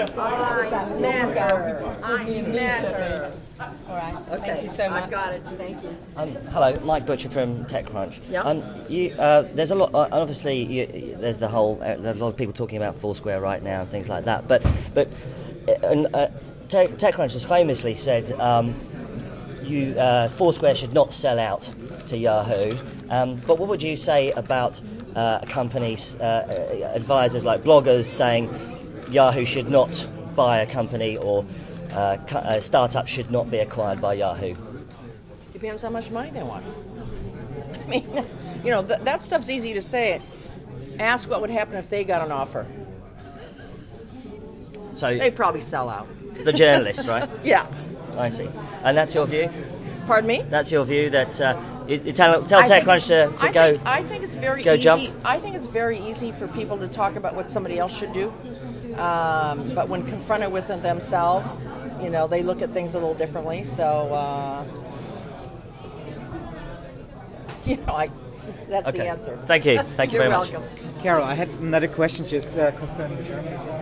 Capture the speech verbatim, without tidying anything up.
I met her. I met her. All right. Okay. Thank you so much. I've got it. Thank you. Um, hello, Mike Butcher from TechCrunch. Yeah. Um, you, uh, there's a lot. Uh, obviously, you, there's the whole. Uh, there's a lot of people talking about Foursquare right now and things like that. But, but, uh, uh, Tech, TechCrunch has famously said um, you uh, Foursquare should not sell out to Yahoo. Um, but what would you say about uh, companies, uh, advisors like bloggers saying Yahoo should not buy a company or uh, a startup should not be acquired by Yahoo? Depends how much money they want. I mean, you know, th- that stuff's easy to say. Ask what would happen if they got an offer. So They'd probably sell out. the journalist, right? Yeah. I see. And that's your view? Pardon me? That's your view that uh, you, you tell, tell I think- TechCrunch to, to I go. Think, I think it's very go easy. jump? I think it's very easy for people to talk about what somebody else should do. Um, but when confronted with it themselves, you know, they look at things a little differently. So, uh, you know, I, that's Okay. the answer. Thank you. Thank you You're very much. welcome. Carol, I had another question just uh, concerning Germany.